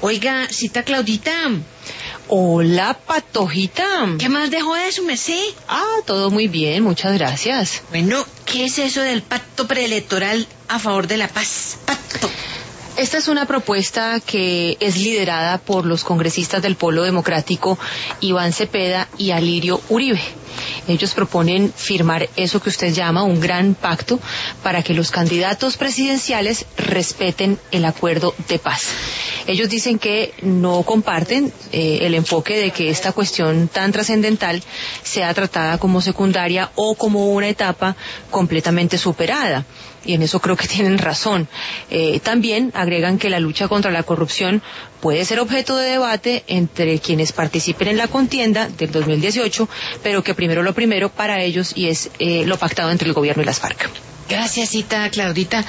Oiga, cita Claudita, Hola, Patojita. ¿qué más dejó de su merced? Todo muy bien, muchas gracias. Bueno, ¿qué es eso del pacto preelectoral a favor de la paz? Pacto. Esta es una propuesta que es liderada por los congresistas del Polo Democrático Iván Cepeda y Alirio Uribe. Ellos proponen firmar eso que usted llama un gran pacto para que los candidatos presidenciales respeten el acuerdo de paz. Ellos dicen que no comparten el enfoque de que esta cuestión tan trascendental sea tratada como secundaria o como una etapa completamente superada. Y en eso creo que tienen razón. También agregan que la lucha contra la corrupción puede ser objeto de debate entre quienes participen en la contienda del 2018, pero que primero lo primero para ellos y es lo pactado entre el gobierno y las FARC. Gracias, cita Claudita.